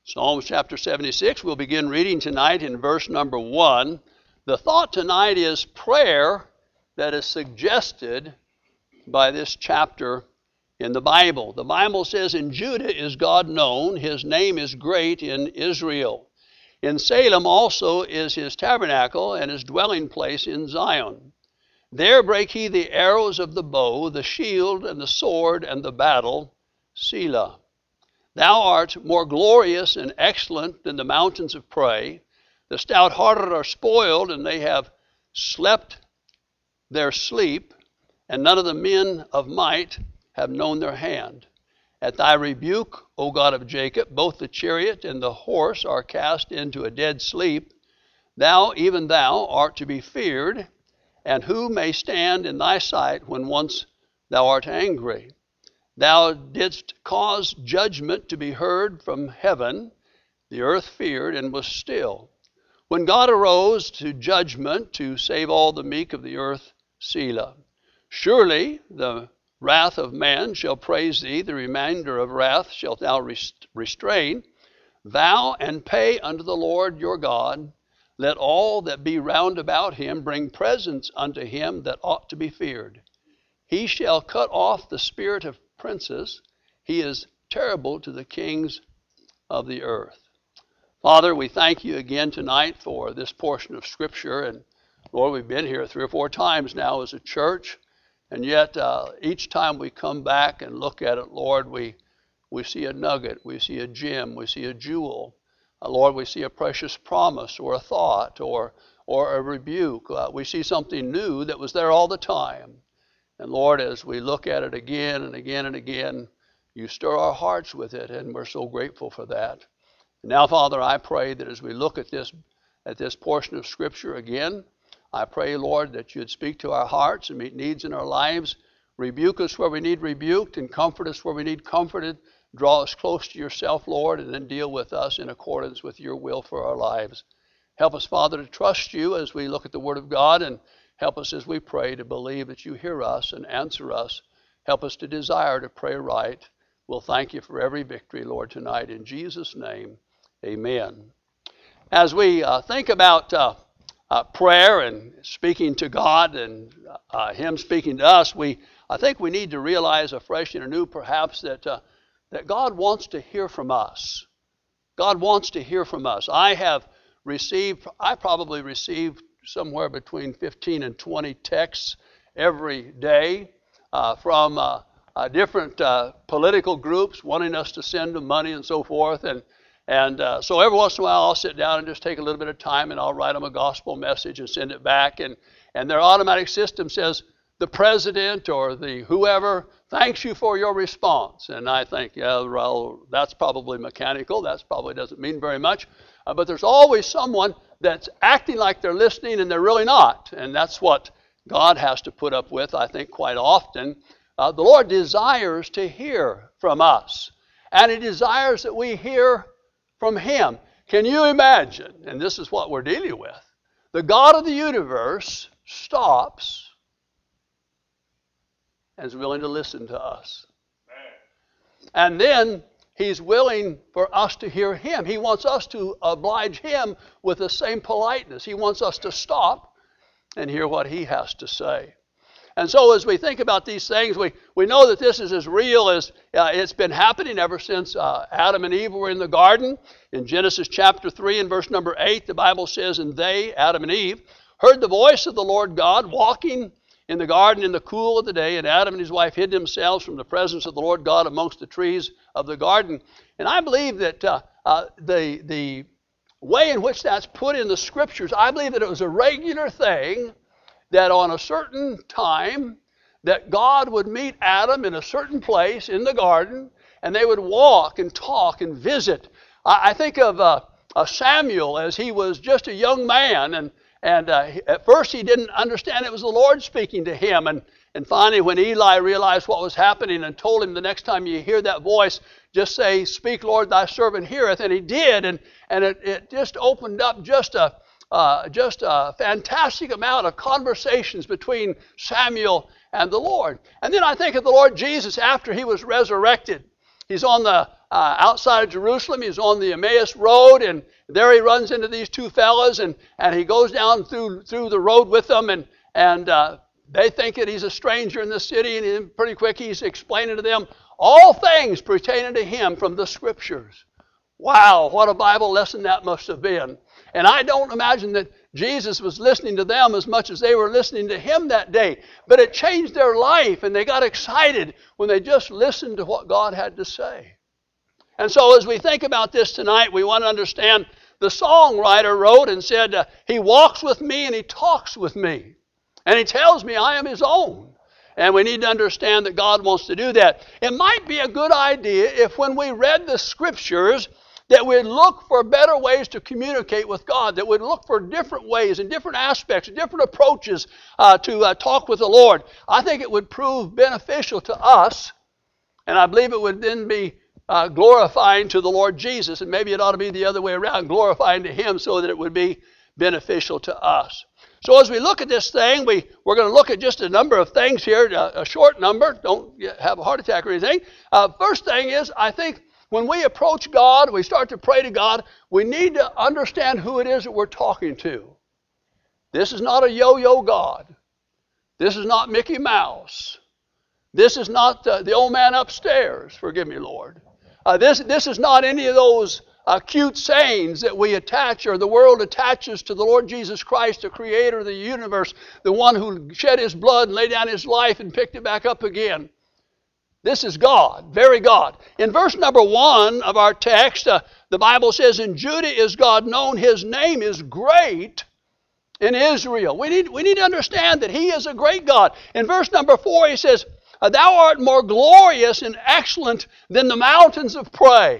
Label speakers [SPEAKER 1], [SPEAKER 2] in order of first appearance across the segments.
[SPEAKER 1] Psalms chapter 76, we'll begin reading tonight in verse number 1. The thought tonight is prayer that is suggested by this chapter in the Bible. The Bible says, "In Judah is God known, his name is great in Israel. In Salem also is his tabernacle and his dwelling place in Zion. There brake he the arrows of the bow, the shield and the sword and the battle, Selah. Thou art more glorious and excellent than the mountains of prey. The stout-hearted are spoiled, and they have slept their sleep, and none of the men of might have known their hand. At thy rebuke, O God of Jacob, both the chariot and the horse are cast into a dead sleep. Thou, even thou, art to be feared, and who may stand in thy sight when once thou art angry? Thou didst cause judgment to be heard from heaven. The earth feared and was still. When God arose to judgment to save all the meek of the earth, Selah. Surely the wrath of man shall praise thee, the remainder of wrath shalt thou restrain. Vow and pay unto the Lord your God. Let all that be round about him bring presents unto him that ought to be feared. He shall cut off the spirit of princes. He is terrible to the kings of the earth." Father, we thank you again tonight for this portion of Scripture. And Lord, we've been here 3 or 4 times now as a church. And yet each time we come back and look at it, Lord, we see a nugget, we see a gem, we see a jewel. Lord, we see a precious promise or a thought or a rebuke. We see something new that was there all the time. And Lord, as we look at it again and again and again, you stir our hearts with it, and we're so grateful for that. And now, Father, I pray that as we look at this portion of Scripture again, I pray, Lord, that you'd speak to our hearts and meet needs in our lives. Rebuke us where we need rebuked and comfort us where we need comforted. Draw us close to yourself, Lord, and then deal with us in accordance with your will for our lives. Help us, Father, to trust you as we look at the Word of God, and help us as we pray to believe that you hear us and answer us. Help us to desire to pray right. We'll thank you for every victory, Lord, tonight. In Jesus' name, amen. As we think about prayer and speaking to God and him speaking to us, I think we need to realize afresh and anew perhaps that God wants to hear from us. God wants to hear from us. I probably received somewhere between 15 and 20 texts every day from different political groups wanting us to send them money and so forth. And so every once in a while I'll sit down and just take a little bit of time and I'll write them a gospel message and send it back. And their automatic system says, the president or the whoever thanks you for your response. And I think, yeah, well, that's probably mechanical. That probably doesn't mean very much. But there's always someone that's acting like they're listening and they're really not. And that's what God has to put up with, I think, quite often. The Lord desires to hear from us. And he desires that we hear from him. Can you imagine, and this is what we're dealing with, the God of the universe stops and is willing to listen to us. And then he's willing for us to hear him. He wants us to oblige him with the same politeness. He wants us to stop and hear what he has to say. And so as we think about these things, we know that this is as real as it's been happening ever since Adam and Eve were in the garden. In Genesis chapter 3 and verse number 8, the Bible says, "And they," Adam and Eve, "heard the voice of the Lord God walking in the garden in the cool of the day, and Adam and his wife hid themselves from the presence of the Lord God amongst the trees of the garden." And I believe that the way in which that's put in the Scriptures, I believe that it was a regular thing that on a certain time that God would meet Adam in a certain place in the garden, and they would walk and talk and visit. I think of Samuel as he was just a young man, and at first he didn't understand it was the Lord speaking to him. And finally, when Eli realized what was happening and told him, the next time you hear that voice, just say, "Speak, Lord, thy servant heareth." And he did, and it just opened up just a fantastic amount of conversations between Samuel and the Lord. And then I think of the Lord Jesus after he was resurrected. He's on the outside of Jerusalem. He's on the Emmaus Road, and there he runs into these two fellas, and he goes down through the road with them, and they think that he's a stranger in the city, and pretty quick he's explaining to them all things pertaining to him from the Scriptures. Wow, what a Bible lesson that must have been. And I don't imagine that Jesus was listening to them as much as they were listening to him that day. But it changed their life, and they got excited when they just listened to what God had to say. And so as we think about this tonight, we want to understand the songwriter wrote and said, he walks with me and he talks with me. And he tells me I am his own. And we need to understand that God wants to do that. It might be a good idea if when we read the Scriptures that we'd look for better ways to communicate with God, that we'd look for different ways and different aspects, different approaches to talk with the Lord. I think it would prove beneficial to us, and I believe it would then be glorifying to the Lord Jesus, and maybe it ought to be the other way around, glorifying to him so that it would be beneficial to us. So as we look at this thing, we're going to look at just a number of things here, a short number. Don't have a heart attack or anything. First thing is, I think when we approach God, we start to pray to God, we need to understand who it is that we're talking to. This is not a yo-yo God. This is not Mickey Mouse. This is not the old man upstairs, forgive me, Lord. This is not any of those cute sayings that we attach or the world attaches to the Lord Jesus Christ, the creator of the universe, the one who shed his blood and laid down his life and picked it back up again. This is God, very God. In verse number 1 of our text, the Bible says, in Judah is God known, his name is great in Israel. We need to understand that he is a great God. In verse number 4, he says, thou art more glorious and excellent than the mountains of prey.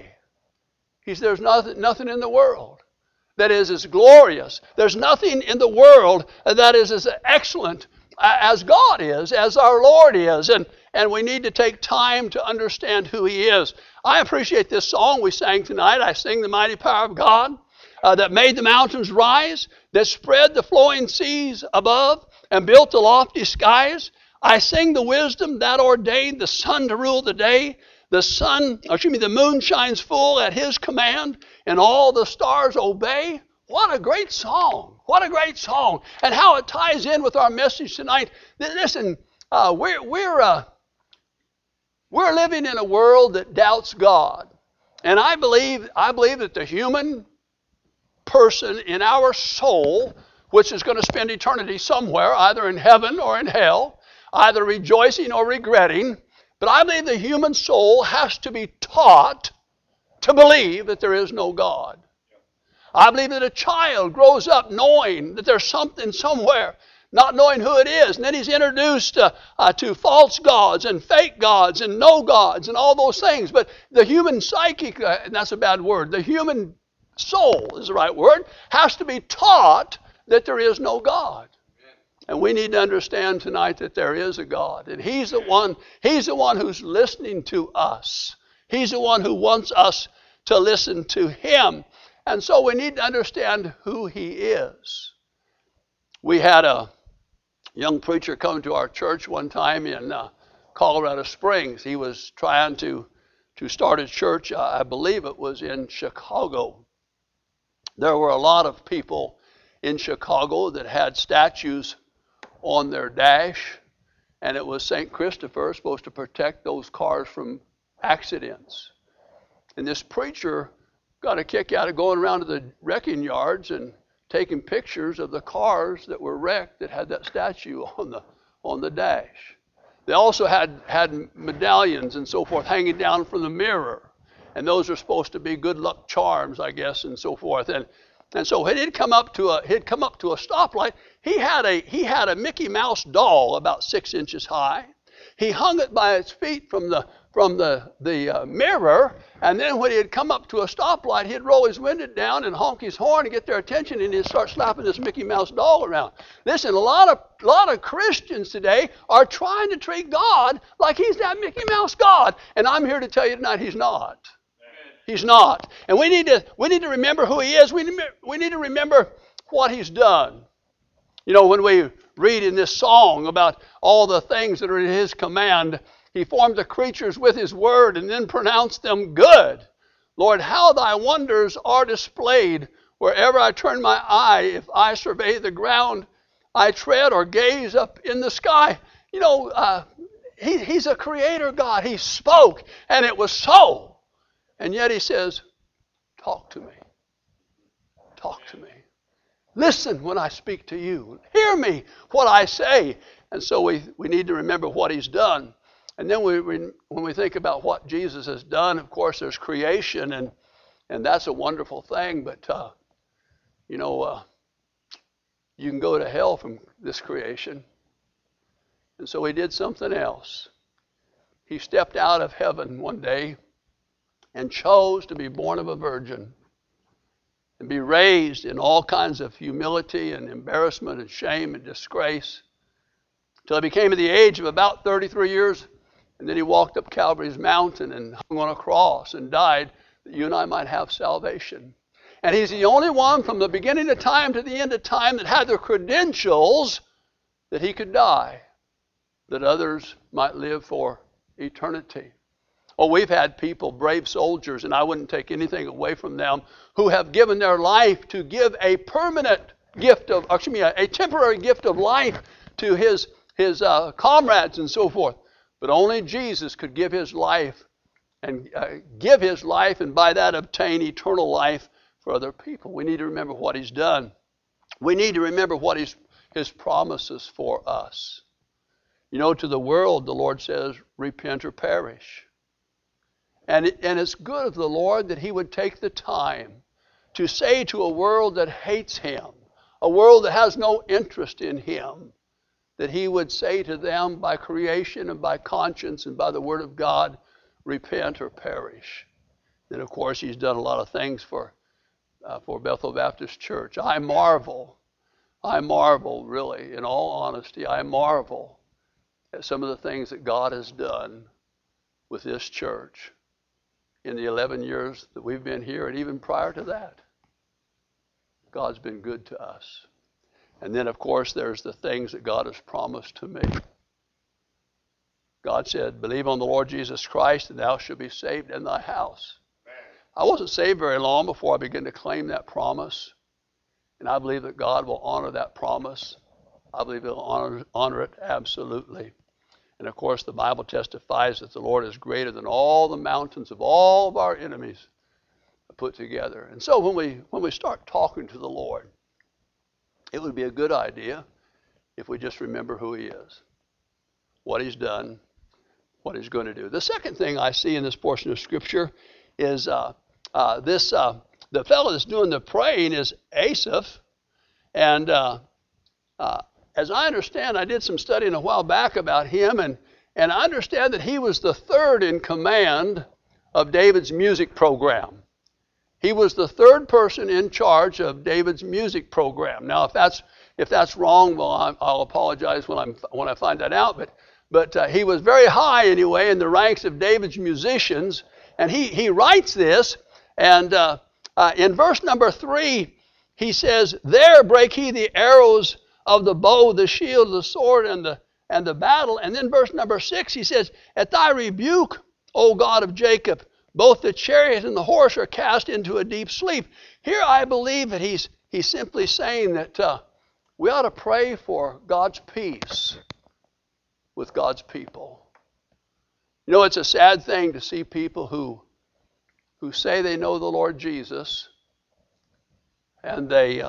[SPEAKER 1] He says, there's nothing in the world that is as glorious. There's nothing in the world that is as excellent as God is, as our Lord is. And we need to take time to understand who he is. I appreciate this song we sang tonight. I sing the mighty power of God that made the mountains rise, that spread the flowing seas above and built the lofty skies. I sing the wisdom that ordained the sun to rule the day. The moon shines full at his command, and all the stars obey. What a great song. What a great song. And how it ties in with our message tonight. Listen, we're living in a world that doubts God. And I believe that the human person in our soul, which is going to spend eternity somewhere, either in heaven or in hell, either rejoicing or regretting, but I believe the human soul has to be taught to believe that there is no God. I believe that a child grows up knowing that there's something somewhere, not knowing who it is. And then he's introduced to false gods and fake gods and no gods and all those things. But the human psychic, and that's a bad word, the human soul is the right word, has to be taught that there is no God. And we need to understand tonight that there is a God. And he's the one who's listening to us. He's the one who wants us to listen to him. And so we need to understand who he is. We had a young preacher come to our church one time in Colorado Springs. He was trying to start a church, I believe it was in Chicago. There were a lot of people in Chicago that had statues on their dash, and it was St. Christopher supposed to protect those cars from accidents. And this preacher got a kick out of going around to the wrecking yards and taking pictures of the cars that were wrecked that had that statue on the dash. They also had medallions and so forth hanging down from the mirror, and those are supposed to be good luck charms, I guess, and so forth. And so he'd come up to a stoplight. He had a Mickey Mouse doll about 6 inches high. He hung it by its feet from the mirror, and then when he had come up to a stoplight, he'd roll his window down and honk his horn and get their attention, and he'd start slapping this Mickey Mouse doll around. Listen, a lot of Christians today are trying to treat God like he's that Mickey Mouse God, and I'm here to tell you tonight he's not. He's not. And we need to remember who he is. We need to remember what he's done. You know, when we read in this song about all the things that are in his command, He formed the creatures with his word and then pronounced them good. Lord, how thy wonders are displayed wherever I turn my eye. If I survey the ground, I tread or gaze up in the sky. You know, he's a creator God. He spoke, and it was so. And yet he says, talk to me. Talk to me. Listen when I speak to you. Hear me what I say. And so we need to remember what he's done. And then when we think about what Jesus has done, of course, there's creation, and that's a wonderful thing. But, you can go to hell from this creation. And so he did something else. He stepped out of heaven one day and chose to be born of a virgin and be raised in all kinds of humility and embarrassment and shame and disgrace until he became at the age of about 33 years. And then he walked up Calvary's mountain and hung on a cross and died that you and I might have salvation. And he's the only one from the beginning of time to the end of time that had the credentials that he could die, that others might live for eternity. Oh, we've had people, brave soldiers, and I wouldn't take anything away from them, who have given their life to give a permanent gift of, a temporary gift of life to his comrades and so forth. But only Jesus could give his life and by that obtain eternal life for other people. We need to remember what he's done. We need to remember what his promises for us. You know, to the world, the Lord says, repent or perish. And it's good of the Lord that he would take the time to say to a world that hates him, a world that has no interest in him, that he would say to them by creation and by conscience and by the word of God, repent or perish. Then, of course, he's done a lot of things for Bethel Baptist Church. I marvel, really, in all honesty, I marvel at some of the things that God has done with this church in the 11 years that we've been here, and even prior to that. God's been good to us. And then, of course, there's the things that God has promised to me. God said, believe on the Lord Jesus Christ, and thou shalt be saved in thy house. I wasn't saved very long before I began to claim that promise. And I believe that God will honor that promise. I believe he'll honor it absolutely. And of course, the Bible testifies that the Lord is greater than all the mountains of all of our enemies put together. And so when we start talking to the Lord, it would be a good idea if we just remember who he is, what he's done, what he's going to do. The second thing I see in this portion of Scripture is the fellow that's doing the praying is Asaph. And as I understand, I did some studying a while back about him, and I understand that he was the third in command of David's music program. He was the third person in charge of David's music program. Now, if that's wrong, well, I'll apologize when I find that out. But he was very high anyway in the ranks of David's musicians, and he writes this, and in verse number 3, he says, "There break he the arrows of the bow, the shield, the sword, and the battle." And then verse number 6, he says, "At thy rebuke, O God of Jacob, both the chariot and the horse are cast into a deep sleep." Here I believe that he's simply saying that we ought to pray for God's peace with God's people. You know, it's a sad thing to see people who say they know the Lord Jesus, and they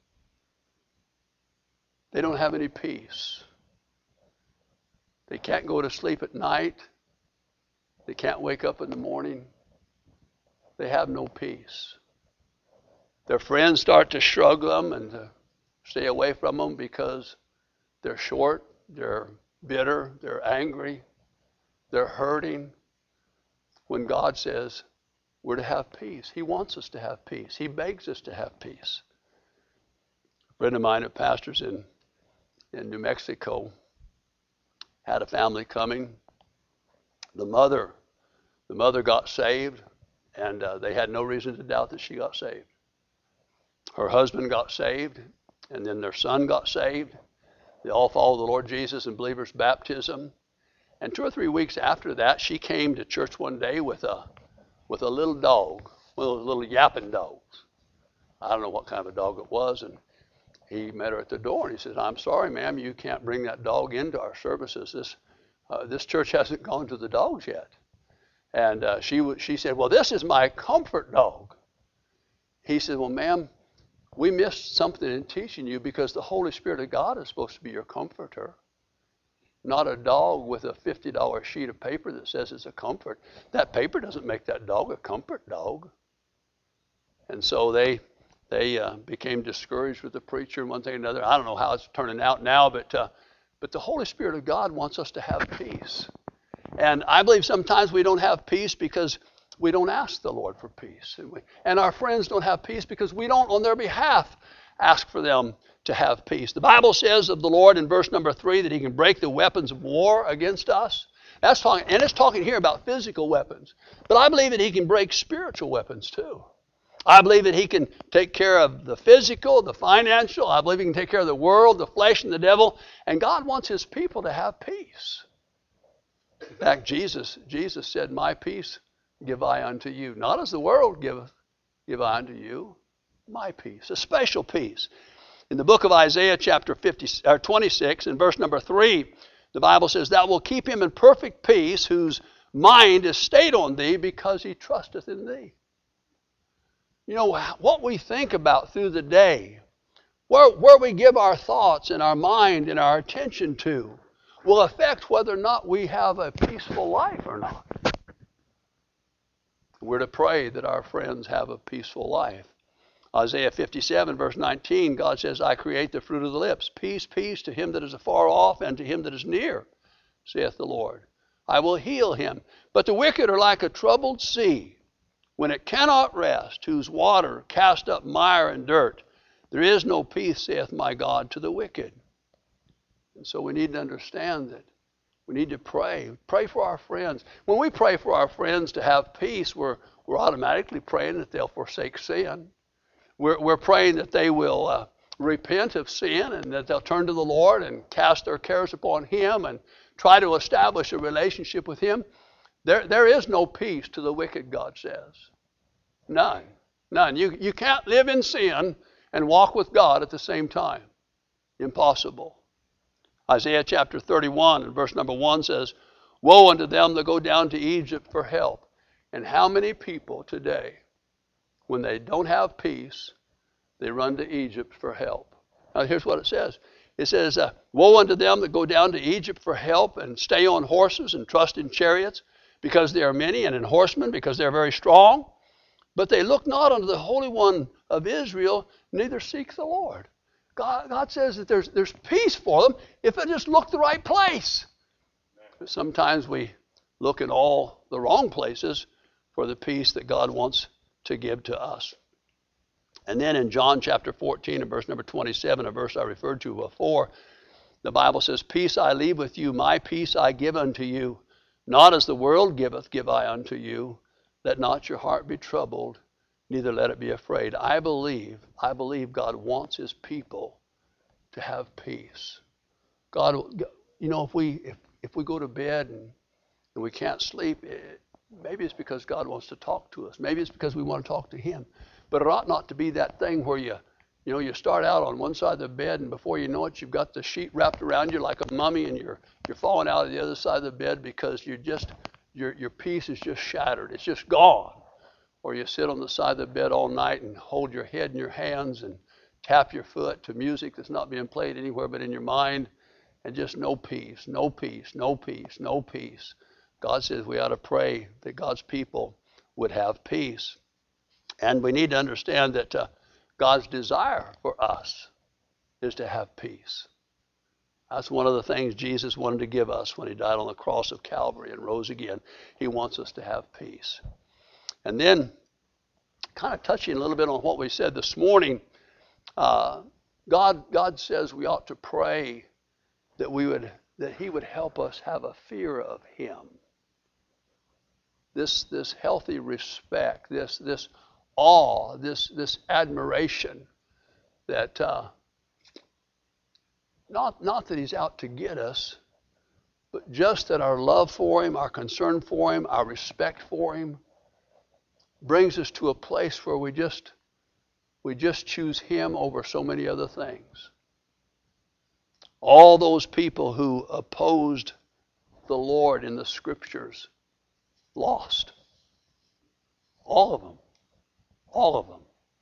[SPEAKER 1] don't have any peace. They can't go to sleep at night. They can't wake up in the morning. They have no peace. Their friends start to shrug them and to stay away from them because they're short, they're bitter, they're angry, they're hurting. When God says we're to have peace, he wants us to have peace. He begs us to have peace. A friend of mine who pastors in New Mexico had a family coming. The mother got saved, and they had no reason to doubt that she got saved. Her husband got saved, and then their son got saved. They all followed the Lord Jesus in believers' baptism. And 2 or 3 weeks after that, she came to church one day with a little dog, one of those little yapping dogs. I don't know what kind of a dog it was, and he met her at the door, and he says, "I'm sorry, ma'am, you can't bring that dog into our services. This church hasn't gone to the dogs yet." And she said, "Well, this is my comfort dog." He said, "Well, ma'am, we missed something in teaching you, because the Holy Spirit of God is supposed to be your comforter, not a dog with a $50 sheet of paper that says it's a comfort. That paper doesn't make that dog a comfort dog." And so they became discouraged with the preacher and one thing and another. I don't know how it's turning out now, but the Holy Spirit of God wants us to have peace. And I believe sometimes we don't have peace because we don't ask the Lord for peace. And our friends don't have peace because we don't, on their behalf, ask for them to have peace. The Bible says of the Lord in verse number 3 that he can break the weapons of war against us. It's talking here about physical weapons. But I believe that he can break spiritual weapons too. I believe that he can take care of the physical, the financial. I believe he can take care of the world, the flesh, and the devil. And God wants his people to have peace. In fact, Jesus said, "My peace give I unto you. Not as the world giveth, give I unto you. My peace," a special peace. In the book of Isaiah chapter 26 and verse number 3, the Bible says, "Thou wilt keep him in perfect peace, whose mind is stayed on thee, because he trusteth in thee." You know, what we think about through the day, where we give our thoughts and our mind and our attention to, will affect whether or not we have a peaceful life or not. We're to pray that our friends have a peaceful life. Isaiah 57, verse 19, God says, "I create the fruit of the lips. Peace, peace to him that is afar off and to him that is near, saith the Lord. I will heal him. But the wicked are like a troubled sea, when it cannot rest, whose water cast up mire and dirt. There is no peace, saith my God, to the wicked." And so we need to understand that we need to pray. Pray for our friends. When we pray for our friends to have peace, we're automatically praying that they'll forsake sin. We're praying that they will repent of sin and that they'll turn to the Lord and cast their cares upon him and try to establish a relationship with him. There is no peace to the wicked, God says. None. You can't live in sin and walk with God at the same time. Impossible. Isaiah chapter 31 and verse number 1 says, "Woe unto them that go down to Egypt for help." And how many people today, when they don't have peace, they run to Egypt for help? Now here's what it says. It says, "Woe unto them that go down to Egypt for help and stay on horses and trust in chariots, because they are many, and in horsemen, because they are very strong. But they look not unto the Holy One of Israel, neither seek the Lord." God says that there's peace for them if they just look the right place. But sometimes we look in all the wrong places for the peace that God wants to give to us. And then in John chapter 14 and verse number 27, a verse I referred to before, the Bible says, "Peace I leave with you, my peace I give unto you. Not as the world giveth, give I unto you. Let not your heart be troubled, neither let it be afraid." I believe God wants his people to have peace. God, you know, if we go to bed and we can't sleep, maybe it's because God wants to talk to us. Maybe it's because we want to talk to him. But it ought not to be that thing where you start out on one side of the bed, and before you know it, you've got the sheet wrapped around you like a mummy, and you're falling out of the other side of the bed because your peace is just shattered. It's just gone. Or you sit on the side of the bed all night and hold your head in your hands and tap your foot to music that's not being played anywhere but in your mind, and just no peace, no peace, no peace, no peace. God says we ought to pray that God's people would have peace. And we need to understand that God's desire for us is to have peace. That's one of the things Jesus wanted to give us when he died on the cross of Calvary and rose again. He wants us to have peace. And then, kind of touching a little bit on what we said this morning, God says we ought to pray that he would help us have a fear of him. This healthy respect, this awe, this admiration that not that he's out to get us, but just that our love for him, our concern for him, our respect for him brings us to a place where we just choose him over so many other things. All those people who opposed the Lord in the scriptures lost. All of them. All of them.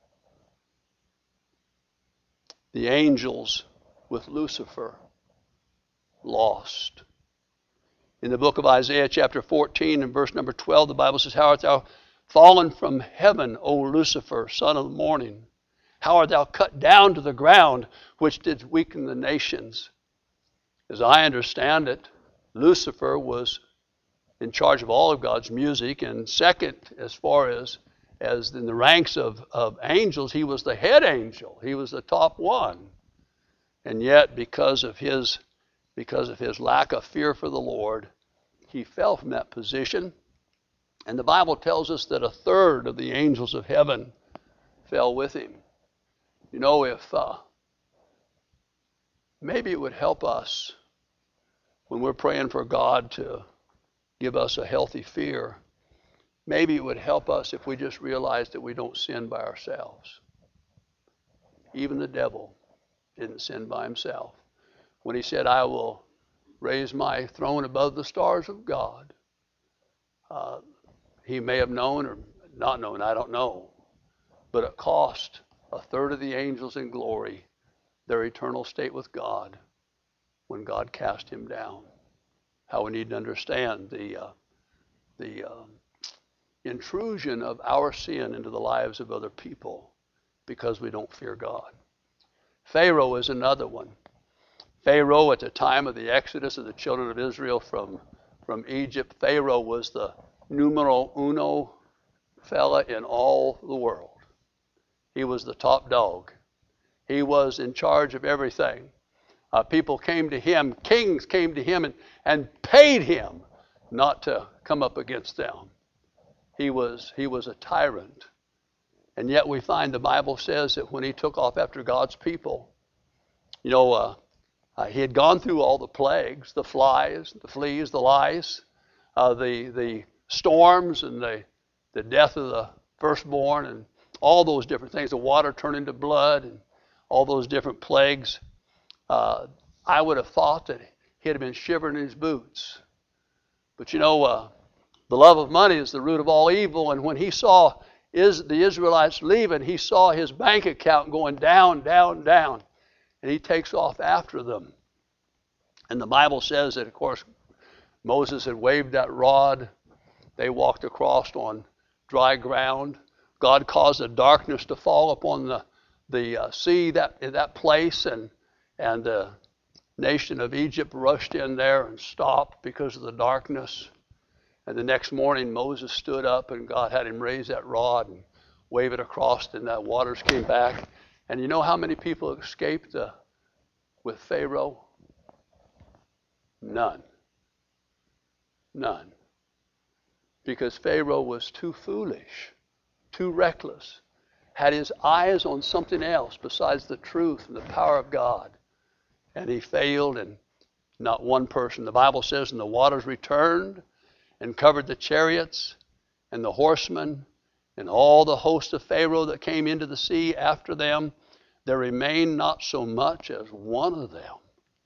[SPEAKER 1] The angels with Lucifer lost. In the book of Isaiah chapter 14 and verse number 12, the Bible says, "How art thou fallen from heaven, O Lucifer, son of the morning? How art thou cut down to the ground, which didst weaken the nations?" As I understand it, Lucifer was in charge of all of God's music, and second, as far as in the ranks of angels, he was the head angel. He was the top one. And yet, because of his lack of fear for the Lord, he fell from that position. And the Bible tells us that a third of the angels of heaven fell with him. You know, if maybe it would help us when we're praying for God to give us a healthy fear, maybe it would help us if we just realized that we don't sin by ourselves. Even the devil didn't sin by himself. When he said, "I will raise my throne above the stars of God," he may have known or not known, I don't know. But it cost a third of the angels in glory their eternal state with God when God cast him down. How we need to understand the intrusion of our sin into the lives of other people because we don't fear God. Pharaoh is another one. Pharaoh, at the time of the exodus of the children of Israel from Egypt, Pharaoh was the numero uno fella in all the world. He was the top dog. He was in charge of everything. People came to him, kings came to him and paid him not to come up against them. He was a tyrant. And yet we find the Bible says that when he took off after God's people, he had gone through all the plagues, the flies, the fleas, the lice, the storms, and the death of the firstborn, and all those different things, the water turned into blood, and all those different plagues. I would have thought that he'd have been shivering in his boots. But the love of money is the root of all evil, and when he saw the Israelites leaving, he saw his bank account going down, down, down, and he takes off after them. And the Bible says that, of course, Moses had waved that rod. They walked across on dry ground. God caused a darkness to fall upon the sea, that place, and the nation of Egypt rushed in there and stopped because of the darkness. And the next morning, Moses stood up, and God had him raise that rod and wave it across, and the waters came back. And you know how many people escaped with Pharaoh? None. None. Because Pharaoh was too foolish, too reckless, had his eyes on something else besides the truth and the power of God. And he failed, and not one person. The Bible says, and the waters returned and covered the chariots and the horsemen and all the host of Pharaoh that came into the sea after them. There remained not so much as one of them.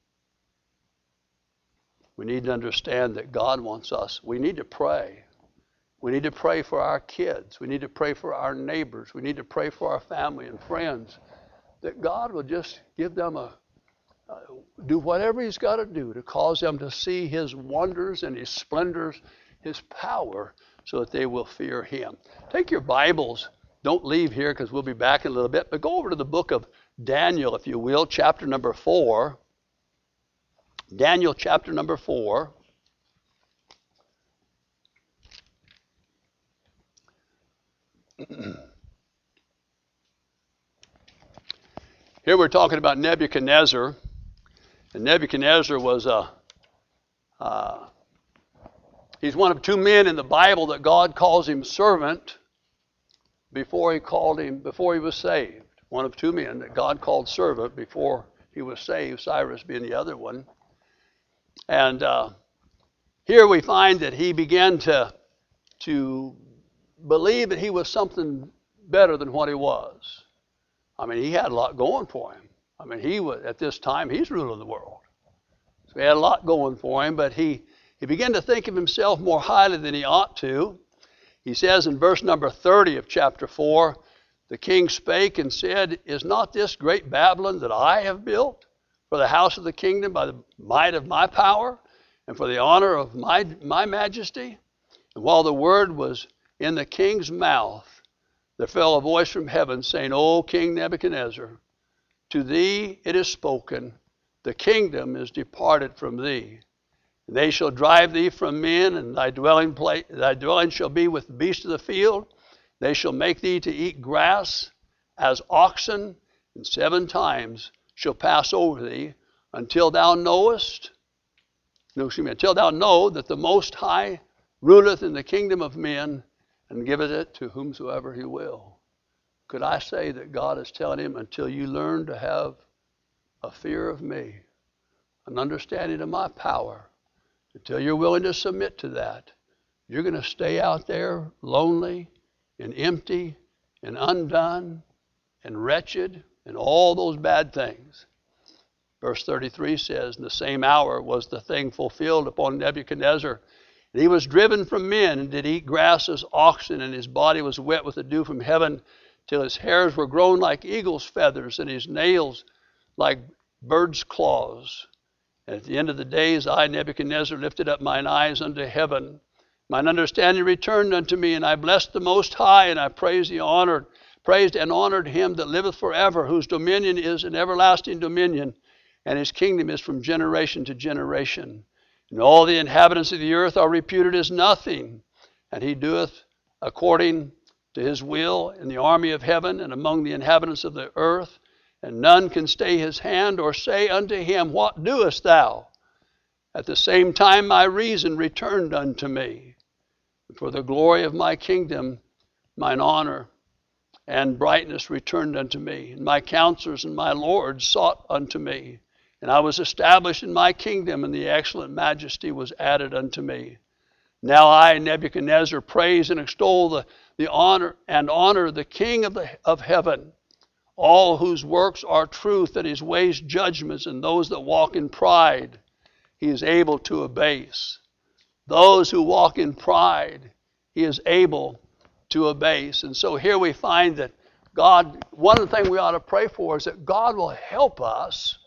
[SPEAKER 1] We need to understand that God wants us. We need to pray. We need to pray for our kids. We need to pray for our neighbors. We need to pray for our family and friends, that God will just give them do whatever he's got to do to cause them to see his wonders and his splendors, his power, so that they will fear him. Take your Bibles. Don't leave here because we'll be back in a little bit, but go over to the book of Daniel, if you will, chapter number 4. Daniel chapter number 4. Here we're talking about Nebuchadnezzar. And Nebuchadnezzar was he's one of two men in the Bible that God calls him servant before he was saved. One of two men that God called servant before he was saved, Cyrus being the other one. And here we find that he began to believe that he was something better than what he was. I mean, he had a lot going for him. I mean, he was, at this time, he's ruling the world. So he had a lot going for him, but he began to think of himself more highly than he ought to. He says in verse number 30 of chapter 4, the king spake and said, is not this great Babylon that I have built for the house of the kingdom by the might of my power and for the honor of my majesty? And while the word was in the king's mouth, there fell a voice from heaven saying, O King Nebuchadnezzar, to thee it is spoken, the kingdom is departed from thee. And they shall drive thee from men, and thy dwelling shall be with the beasts of the field. They shall make thee to eat grass as oxen, and 7 times shall pass over thee, until thou know that the Most High ruleth in the kingdom of men, and giveth it to whomsoever he will. Could I say that God is telling him, until you learn to have a fear of me, an understanding of my power, until you're willing to submit to that, you're going to stay out there lonely and empty and undone and wretched and all those bad things. Verse 33 says, in the same hour was the thing fulfilled upon Nebuchadnezzar. And he was driven from men and did eat grass as oxen, and his body was wet with the dew from heaven, till his hairs were grown like eagle's feathers, and his nails like bird's claws. And at the end of the days, I, Nebuchadnezzar, lifted up mine eyes unto heaven. Mine understanding returned unto me, and I blessed the Most High, and I praised and honored him that liveth forever, whose dominion is an everlasting dominion, and his kingdom is from generation to generation. And all the inhabitants of the earth are reputed as nothing, and he doeth according to his will in the army of heaven and among the inhabitants of the earth, and none can stay his hand or say unto him, what doest thou? At the same time my reason returned unto me. And for the glory of my kingdom, mine honor and brightness returned unto me, and my counselors and my lords sought unto me. And I was established in my kingdom, and the excellent majesty was added unto me. Now I, Nebuchadnezzar, praise and extol the honor the King of heaven, all whose works are truth, and his ways judgments, and those that walk in pride he is able to abase. Those who walk in pride he is able to abase. And so here we find that God, one of the things we ought to pray for is that God will help us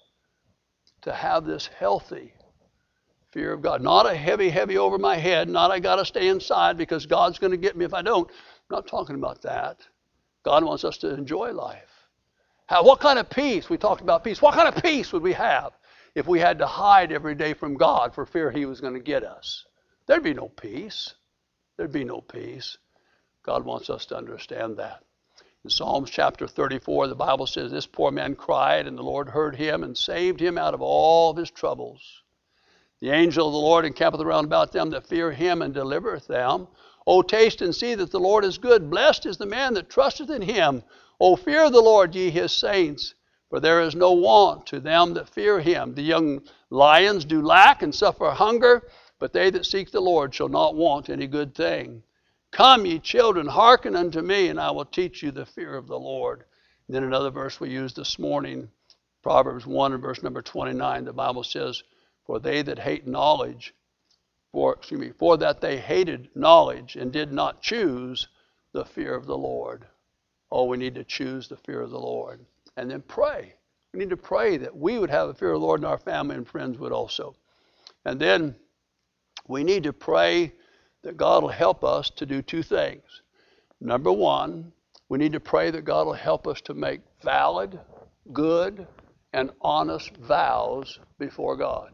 [SPEAKER 1] to have this healthy fear of God. Not a heavy over my head, not I got to stay inside because God's going to get me if I don't. I'm not talking about that. God wants us to enjoy life. What kind of peace? We talked about peace. What kind of peace would we have if we had to hide every day from God for fear he was going to get us? There'd be no peace. There'd be no peace. God wants us to understand that. In Psalms chapter 34, the Bible says, this poor man cried, and the Lord heard him and saved him out of all his troubles. The angel of the Lord encampeth round about them that fear him and delivereth them. O taste and see that the Lord is good. Blessed is the man that trusteth in him. O fear the Lord, ye his saints, for there is no want to them that fear him. The young lions do lack and suffer hunger, but they that seek the Lord shall not want any good thing. Come, ye children, hearken unto me, and I will teach you the fear of the Lord. And then another verse we used this morning, Proverbs 1 and verse number 29, the Bible says, for they that hate knowledge, for that they hated knowledge and did not choose the fear of the Lord. Oh, we need to choose the fear of the Lord. And then pray. We need to pray that we would have the fear of the Lord, and our family and friends would also. And then we need to pray that God will help us to do 2 things. Number 1, we need to pray that God will help us to make valid, good, and honest vows before God.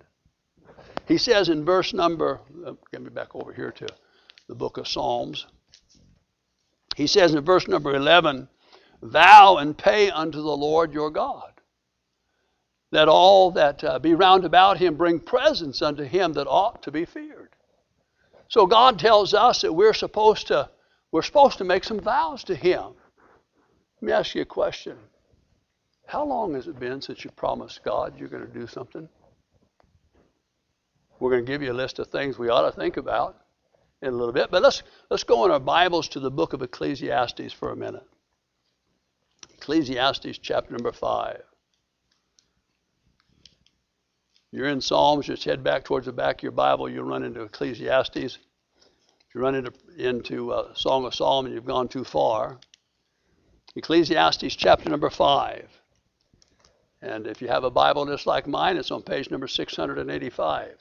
[SPEAKER 1] He says in verse number, get me back over here to the book of Psalms. He says in verse number 11, vow and pay unto the Lord your God, that all that be round about him bring presents unto him that ought to be feared. So God tells us that we're supposed to make some vows to him. Let me ask you a question. How long has it been since you promised God you're going to do something? We're going to give you a list of things we ought to think about in a little bit. But let's go in our Bibles to the book of Ecclesiastes for a minute. Ecclesiastes chapter number 5. You're in Psalms, just head back towards the back of your Bible, you'll run into Ecclesiastes. If you run into Song of Solomon, you've gone too far. Ecclesiastes chapter number 5. And if you have a Bible just like mine, it's on page number 685.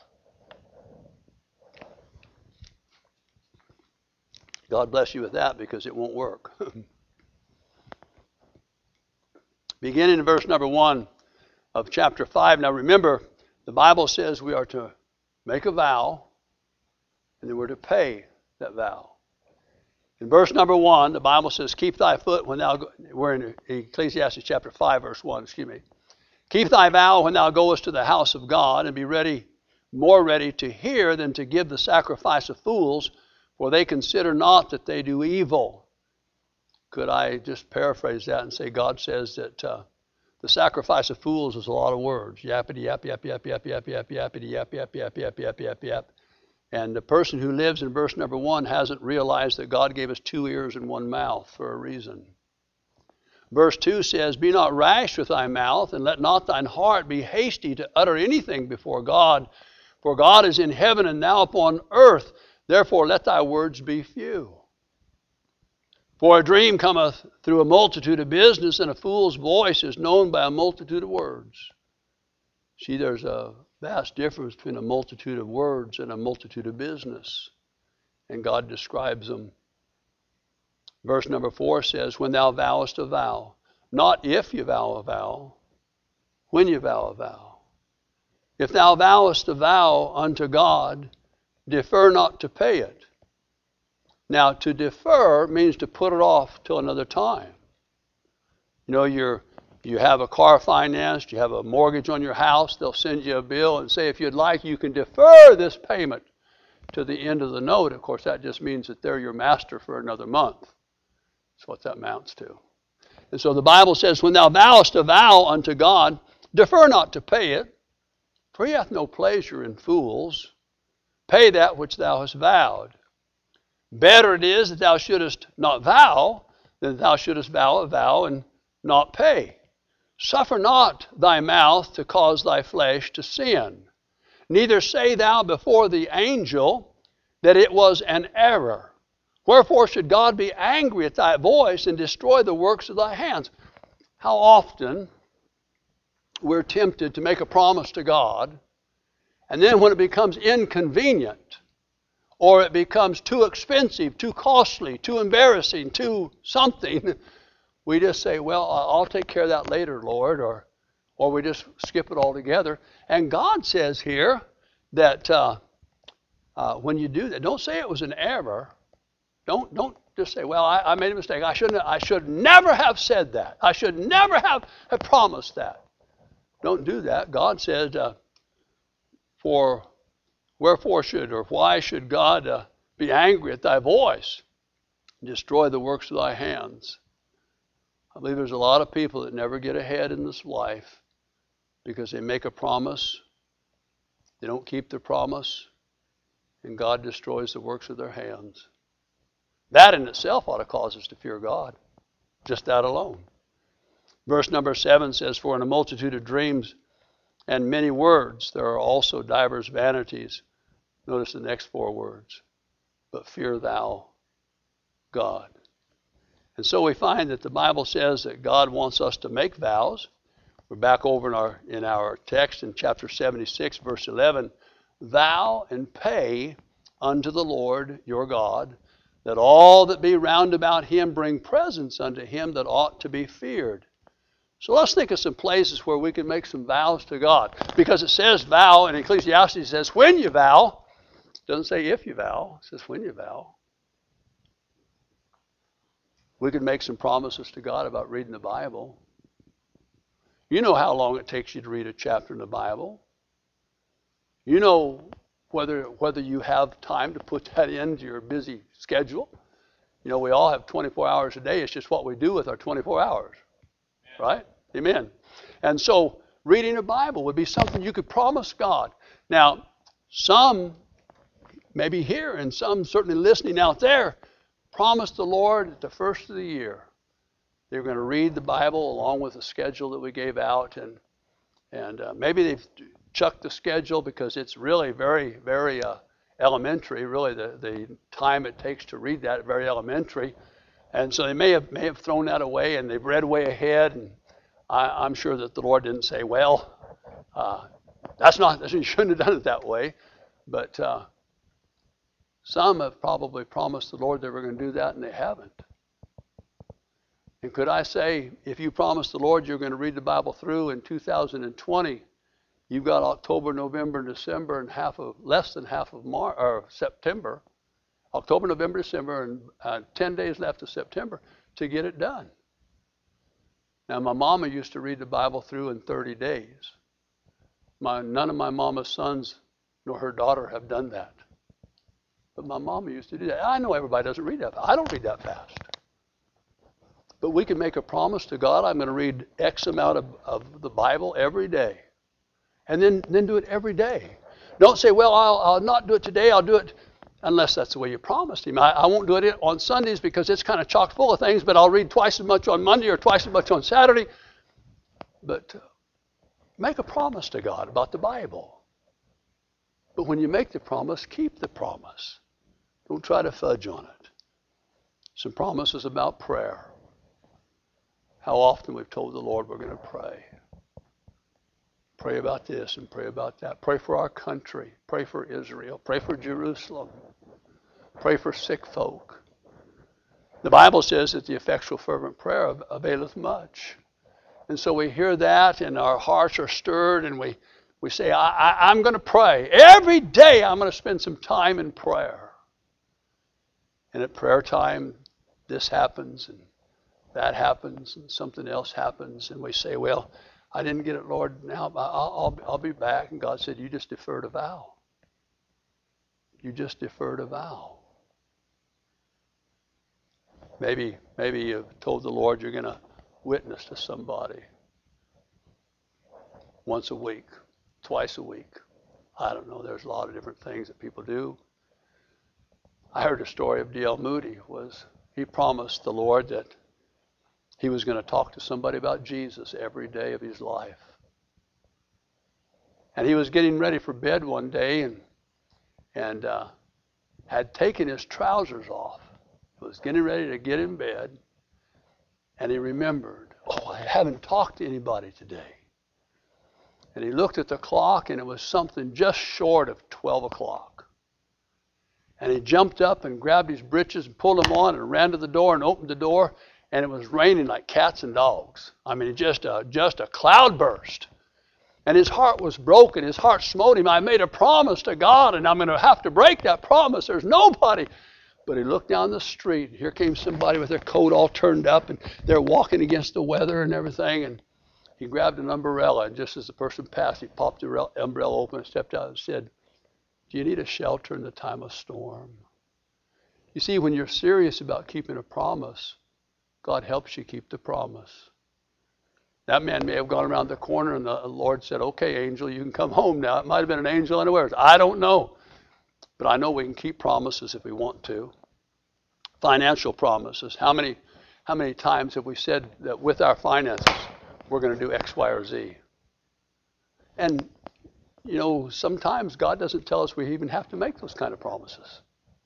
[SPEAKER 1] God bless you with that because it won't work. Beginning in verse number 1 of chapter 5. Now remember, the Bible says we are to make a vow, and then we're to pay that vow. In verse number 1, the Bible says, keep thy foot when thou, we're in Ecclesiastes chapter 5, verse 1, excuse me. Keep thy vow when thou goest to the house of God, and be ready, more ready to hear than to give the sacrifice of fools, for they consider not that they do evil. Could I just paraphrase that and say God says that the sacrifice of fools is a lot of words. Yappity yap, yap, yap, yap, yap, yap, yappity yap, yap, yap, yap, yap, yap, yap. And the person who lives in verse number 1 hasn't realized that God gave us 2 ears and 1 mouth for a reason. Verse 2 says, be not rash with thy mouth, and let not thine heart be hasty to utter anything before God. For God is in heaven and thou upon earth. Therefore let thy words be few. For a dream cometh through a multitude of business, and a fool's voice is known by a multitude of words. See, there's a vast difference between a multitude of words and a multitude of business. And God describes them. Verse number 4 says, when thou vowest a vow, not if you vow a vow, when you vow a vow. If thou vowest a vow unto God, defer not to pay it. Now, to defer means to put it off till another time. You know, you have a car financed, you have a mortgage on your house, they'll send you a bill and say, if you'd like, you can defer this payment to the end of the note. Of course, that just means that they're your master for another month. That's what that amounts to. And so the Bible says, when thou vowest a vow unto God, defer not to pay it, for he hath no pleasure in fools. Pay that which thou hast vowed. Better it is that thou shouldest not vow than that thou shouldest vow a vow and not pay. Suffer not thy mouth to cause thy flesh to sin. Neither say thou before the angel that it was an error. Wherefore should God be angry at thy voice and destroy the works of thy hands? How often we're tempted to make a promise to God, and then when it becomes inconvenient, or it becomes too expensive, too costly, too embarrassing, too something, we just say, well, I'll take care of that later, Lord, or we just skip it altogether. And God says here that when you do that, don't say it was an error. Don't just say, well, I made a mistake. I should never have said that. I should never have promised that. Don't do that. God said, why should God be angry at thy voice and destroy the works of thy hands? I believe there's a lot of people that never get ahead in this life because they make a promise, they don't keep their promise, and God destroys the works of their hands. That in itself ought to cause us to fear God, just that alone. Verse number 7 says, for in a multitude of dreams and many words there are also divers vanities. Notice the next 4 words. But fear thou God. And so we find that the Bible says that God wants us to make vows. We're back over in our text in chapter 76, verse 11. Vow and pay unto the Lord your God, that all that be round about him bring presents unto him that ought to be feared. So let's think of some places where we can make some vows to God. Because it says vow, and Ecclesiastes it says when you vow. It doesn't say if you vow, it says when you vow. We could make some promises to God about reading the Bible. You know how long it takes you to read a chapter in the Bible. You know whether you have time to put that into your busy schedule. You know, we all have 24 hours a day. It's just what we do with our 24 hours. Right? Amen. And so reading the Bible would be something you could promise God. Now, Some, maybe here, and some certainly listening out there, promised the Lord at the first of the year they were going to read the Bible along with the schedule that we gave out, and maybe they've chucked the schedule because it's really very, very elementary. Really, the time it takes to read that very elementary, and so they may have thrown that away, and they've read way ahead. And I'm sure that the Lord didn't say, "Well, you shouldn't have done it that way," but some have probably promised the Lord they were going to do that, and they haven't. And could I say, if you promised the Lord you're going to read the Bible through in 2020, you've got October, November, December, and less than half of September. October, November, December, and 10 days left of September to get it done. Now, my mama used to read the Bible through in 30 days. None of my mama's sons nor her daughter have done that. But my mama used to do that. I know everybody doesn't read that fast. I don't read that fast. But we can make a promise to God, I'm going to read X amount of the Bible every day. And then do it every day. Don't say, well, I'll not do it today, I'll do it unless that's the way you promised him. I won't do it on Sundays because it's kind of chock full of things, but I'll read twice as much on Monday or twice as much on Saturday. But make a promise to God about the Bible. But when you make the promise, keep the promise. Don't try to fudge on it. Some promises about prayer. How often we've told the Lord we're going to pray. Pray about this and pray about that. Pray for our country. Pray for Israel. Pray for Jerusalem. Pray for sick folk. The Bible says that the effectual fervent prayer availeth much. And so we hear that and our hearts are stirred and we say, I'm going to pray. Every day I'm going to spend some time in prayer. And at prayer time, this happens and that happens and something else happens. And we say, well, I didn't get it, Lord. Now I'll be back. And God said, you just deferred a vow. You just deferred a vow. Maybe you've told the Lord you're going to witness to somebody once a week, twice a week. I don't know. There's a lot of different things that people do. I heard a story of D.L. Moody. He promised the Lord that he was going to talk to somebody about Jesus every day of his life. And he was getting ready for bed one day and had taken his trousers off. Was getting ready to get in bed. And he remembered, I haven't talked to anybody today. And he looked at the clock and it was something just short of 12 o'clock. And he jumped up and grabbed his breeches and pulled them on and ran to the door and opened the door. And it was raining like cats and dogs. I mean, just a cloud burst. And his heart was broken. His heart smote him. I made a promise to God, and I'm going to have to break that promise. There's nobody. But he looked down the street. Here came somebody with their coat all turned up, and they're walking against the weather and everything. And he grabbed an umbrella, and just as the person passed, he popped the umbrella open and stepped out and said, do you need a shelter in the time of storm? You see, when you're serious about keeping a promise, God helps you keep the promise. That man may have gone around the corner and the Lord said, okay, angel, you can come home now. It might have been an angel unawares. I don't know. But I know we can keep promises if we want to. Financial promises. How many times have we said that with our finances, we're going to do X, Y, or Z? And, sometimes God doesn't tell us we even have to make those kind of promises.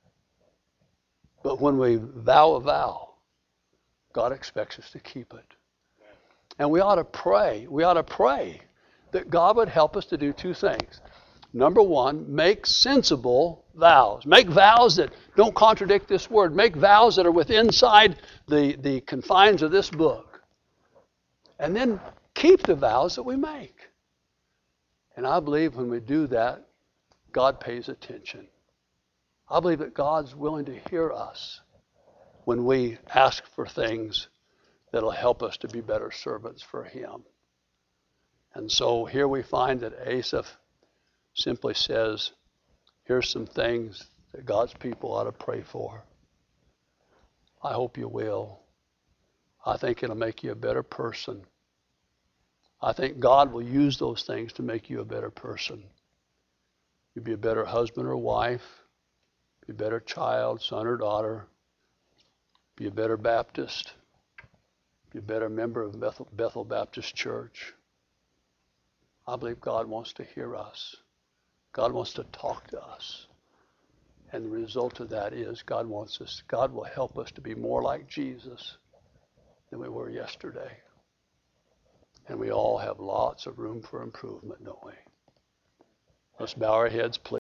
[SPEAKER 1] But when we vow a vow, God expects us to keep it. And we ought to pray. We ought to pray that God would help us to do two things. Number one, make sensible vows. Make vows that don't contradict this word. Make vows that are within the confines of this book. And then keep the vows that we make. And I believe when we do that, God pays attention. I believe that God's willing to hear us when we ask for things that'll help us to be better servants for him. And so here we find that Asaph simply says, here's some things that God's people ought to pray for. I hope you will. I think it'll make you a better person. I think God will use those things to make you a better person. You'd be a better husband or wife, be a better child, son or daughter, be a better Baptist, be a better member of Bethel Baptist Church. I believe God wants to hear us. God wants to talk to us. And the result of that is God will help us to be more like Jesus than we were yesterday. And we all have lots of room for improvement, don't we? Let's bow our heads, please.